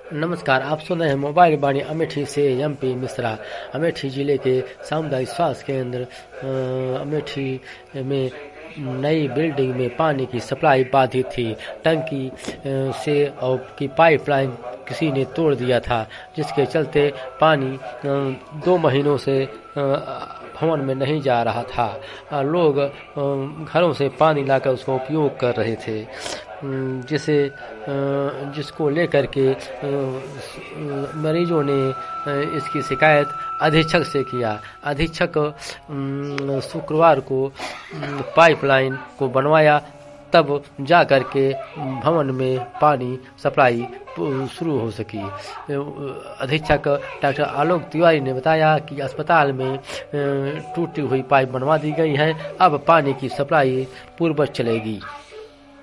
नमस्कार, आप सुन रहे हैं मोबाइल वाणी अमेठी से एमपी मिश्रा। अमेठी जिले के सामुदायिक स्वास्थ्य केंद्र अमेठी में नई बिल्डिंग में पानी की सप्लाई बाधित थी। टंकी से और की पाइपलाइन किसी ने तोड़ दिया था, जिसके चलते पानी 2 महीनों से भवन में नहीं जा रहा था। लोग घरों से पानी लाकर उसका उपयोग कर रहे थे, जिसको लेकर के मरीजों ने इसकी शिकायत अधीक्षक से किया। अधीक्षक शुक्रवार को पाइपलाइन को बनवाया, तब जा कर के भवन में पानी सप्लाई शुरू हो सकी। अधीक्षक डॉक्टर आलोक तिवारी ने बताया कि अस्पताल में टूटी हुई पाइप बनवा दी गई है, अब पानी की सप्लाई पूर्ववत चलेगी।